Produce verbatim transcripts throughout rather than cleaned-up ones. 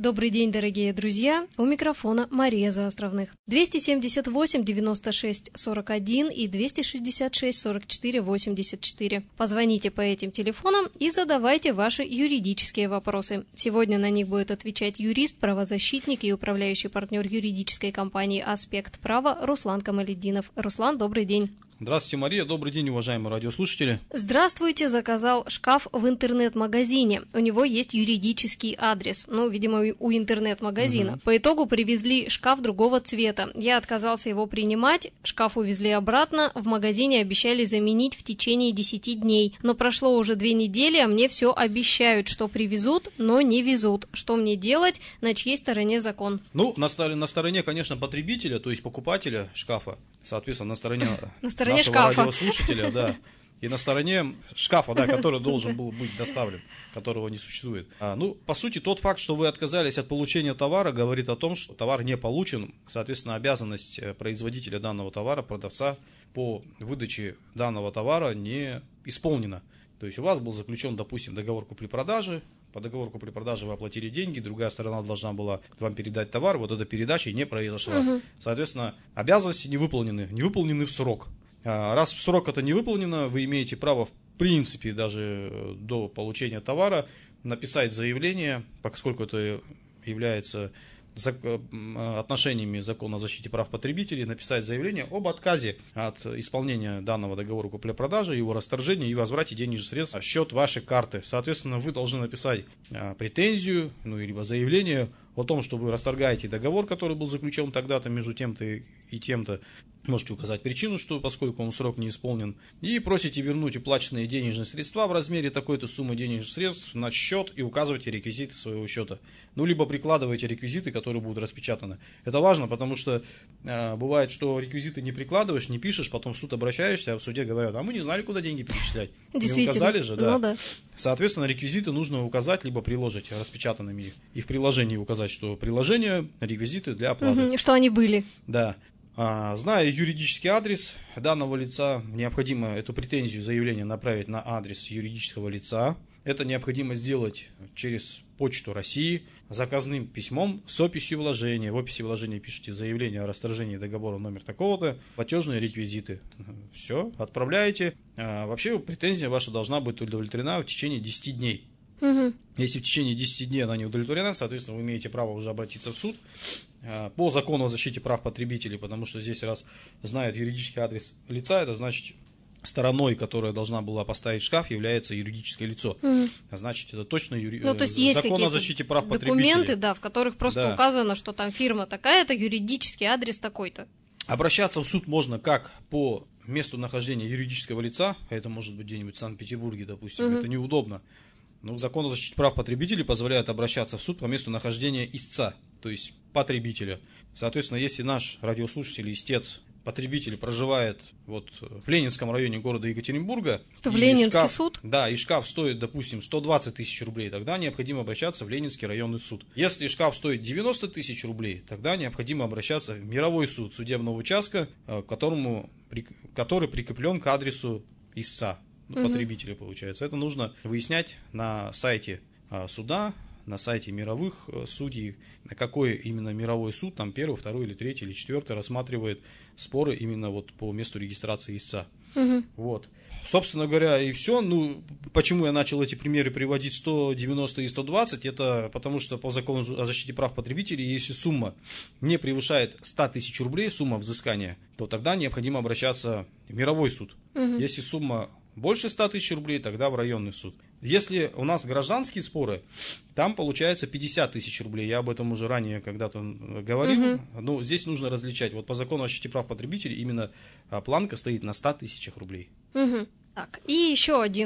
Добрый день, дорогие друзья! У микрофона Мария Заостровных. двести семьдесят восемь девяносто шесть сорок один и двести шестьдесят шесть сорок четыре восемьдесят четыре. Позвоните по этим телефонам и задавайте ваши юридические вопросы. Сегодня на них будет отвечать юрист, правозащитник и управляющий партнер юридической компании «Аспект права» Руслан Камалетдинов. Руслан, добрый день! Здравствуйте, Мария. Добрый день, уважаемые радиослушатели. Здравствуйте. Заказал шкаф в интернет-магазине. У него есть юридический адрес. Ну, видимо, у интернет-магазина. Угу. По итогу привезли шкаф другого цвета. Я отказался его принимать. Шкаф увезли обратно. В магазине обещали заменить в течение десяти дней. Но прошло уже две недели, а мне все обещают, что привезут, но не везут. Что мне делать? На чьей стороне закон? Ну, на, на стороне, конечно, потребителя, то есть покупателя шкафа. Соответственно, на стороне, на стороне нашего шкафа. радиослушателя, да, и на стороне шкафа, да, который должен был быть доставлен, которого не существует. А, ну, по сути, тот факт, что вы отказались от получения товара, говорит о том, что товар не получен. Соответственно, обязанность производителя данного товара, продавца, по выдаче данного товара не исполнена. То есть у вас был заключен, допустим, договор купли-продажи, по договору купли-продажи вы оплатили деньги, другая сторона должна была вам передать товар, вот эта передача не произошла. Угу. Соответственно, обязанности не выполнены, не выполнены в срок. Раз в срок это не выполнено, вы имеете право, в принципе, даже до получения товара написать заявление, поскольку это является отношениями закона о защите прав потребителей, написать заявление об отказе от исполнения данного договора купли-продажи, его расторжения и возврате денежных средств в счет вашей карты. Соответственно, вы должны написать претензию, ну, либо заявление о том, что вы расторгаете договор, который был заключен тогда-то между тем-то и тем-то. Можете указать причину, что поскольку он срок не исполнен, и просите вернуть уплаченные денежные средства в размере такой-то суммы денежных средств на счет и указывайте реквизиты своего счета. Ну, либо прикладывайте реквизиты, которые будут распечатаны. Это важно, потому что э, бывает, что реквизиты не прикладываешь, не пишешь, потом в суд обращаешься, а в суде говорят, а мы не знали, куда деньги перечислять. Действительно. Не указали же, да. Ну, да. Соответственно, реквизиты нужно указать, либо приложить распечатанными их. И в приложении указать, что приложение, реквизиты для оплаты. Угу, что они были. Да. А, зная юридический адрес данного лица, необходимо эту претензию, заявление направить на адрес юридического лица. Это необходимо сделать через Почту России, заказным письмом с описью вложения. В описи вложения пишите заявление о расторжении договора номер такого-то, платежные реквизиты. Все, отправляете. А, вообще претензия ваша должна быть удовлетворена в течение десяти дней. Угу. Если в течение десяти дней она не удовлетворена, соответственно, вы имеете право уже обратиться в суд по закону о защите прав потребителей, потому что здесь, раз знают юридический адрес лица, это значит, стороной, которая должна была поставить шкаф, является юридическое лицо. Mm. А значит, это точно юри... ну, то есть есть закон о защите прав потребителей. Документы, да, в которых просто да. указано, что там фирма такая-то, юридический адрес такой-то. Обращаться в суд можно как по месту нахождения юридического лица, а это может быть где-нибудь в Санкт-Петербурге, допустим, mm-hmm. это неудобно. Но закон о защите прав потребителей позволяет обращаться в суд по месту нахождения истца, то есть потребителя. Соответственно, если наш радиослушатель, истец, потребитель проживает вот в Ленинском районе города Екатеринбурга, то в Ленинский шкаф, суд? Да, и шкаф стоит, допустим, сто двадцать тысяч рублей, тогда необходимо обращаться в Ленинский районный суд. Если шкаф стоит девяносто тысяч рублей, тогда необходимо обращаться в мировой суд судебного участка, к которому, который прикреплен к адресу истца. Ну, потребителя, получается. Это нужно выяснять на сайте а, суда, на сайте мировых а, судей, на какой именно мировой суд, там первый, второй или третий или четвертый рассматривает споры именно вот по месту регистрации истца. Угу. Вот. Собственно говоря, и все. Ну, почему я начал эти примеры приводить сто девяносто и сто двадцать, это потому что по закону о защите прав потребителей, если сумма не превышает ста тысяч рублей, сумма взыскания, то тогда необходимо обращаться в мировой суд. Угу. Если сумма больше ста тысяч рублей, тогда в районный суд. Если у нас гражданские споры, там получается пятьдесят тысяч рублей. Я об этом уже ранее когда-то говорил. Uh-huh. Но здесь нужно различать. Вот по закону о защите прав потребителей именно планка стоит на ста тысячах рублей. Uh-huh. Так, и еще один,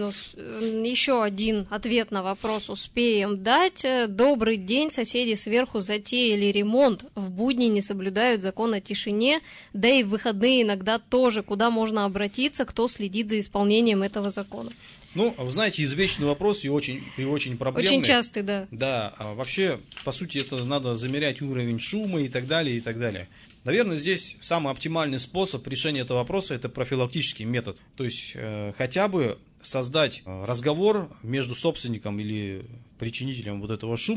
еще один ответ на вопрос успеем дать. Добрый день, соседи сверху затеяли ремонт. В будни не соблюдают закон о тишине, да и в выходные иногда тоже. Куда можно обратиться, кто следит за исполнением этого закона? Ну, вы знаете, извечный вопрос и очень, и очень проблемный. Очень частый, да. Да, а вообще, по сути, это надо замерять уровень шума и так далее, и так далее. Наверное, здесь самый оптимальный способ решения этого вопроса – это профилактический метод. То есть, э, хотя бы создать разговор между собственником или причинителем вот этого шума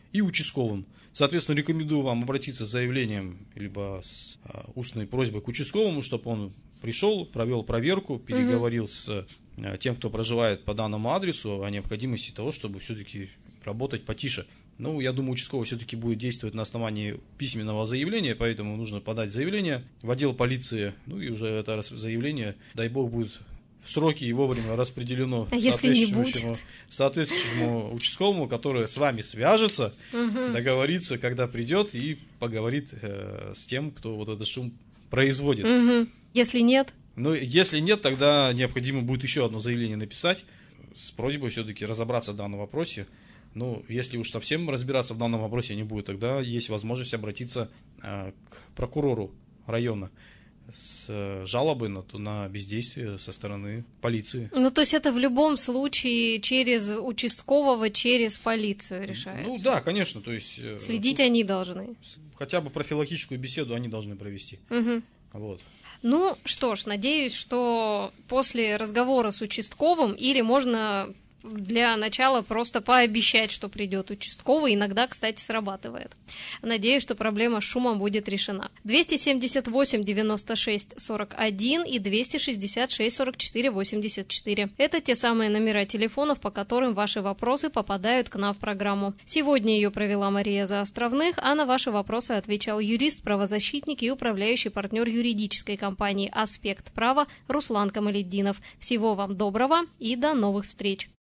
и участковым. Соответственно, рекомендую вам обратиться с заявлением, либо с а, устной просьбой к участковому, чтобы он пришел, провел проверку, переговорил угу. с а, тем, кто проживает по данному адресу, о необходимости того, чтобы все-таки работать потише. Ну, я думаю, участковый все-таки будет действовать на основании письменного заявления, поэтому нужно подать заявление в отдел полиции, ну и уже это заявление, дай бог, будет в сроки и вовремя распределено а соответствующему, соответствующему участковому, который с вами свяжется, угу. договорится, когда придет, и поговорит э, с тем, кто вот этот шум производит. Угу. Если нет? Ну, если нет, тогда необходимо будет еще одно заявление написать с просьбой все-таки разобраться в данном вопросе. Ну, если уж совсем разбираться в данном вопросе не будет, тогда есть возможность обратиться э, к прокурору района с э, жалобой на, на бездействие со стороны полиции. Ну, то есть это в любом случае через участкового, через полицию решается? Ну, да, конечно. То есть, э, следить они должны? Хотя бы профилактическую беседу они должны провести. Угу. Вот. Ну, что ж, надеюсь, что после разговора с участковым или можно... для начала просто пообещать, что придет участковый. Иногда, кстати, срабатывает. Надеюсь, что проблема с шумом будет решена. двести семьдесят восемь девяносто шесть сорок один и двести шестьдесят шесть сорок четыре восемьдесят четыре. Это те самые номера телефонов, по которым ваши вопросы попадают к нам в программу. Сегодня ее провела Мария Заостровных, а на ваши вопросы отвечал юрист, правозащитник и управляющий партнер юридической компании «Аспект права» Руслан Камалетдинов. Всего вам доброго и до новых встреч!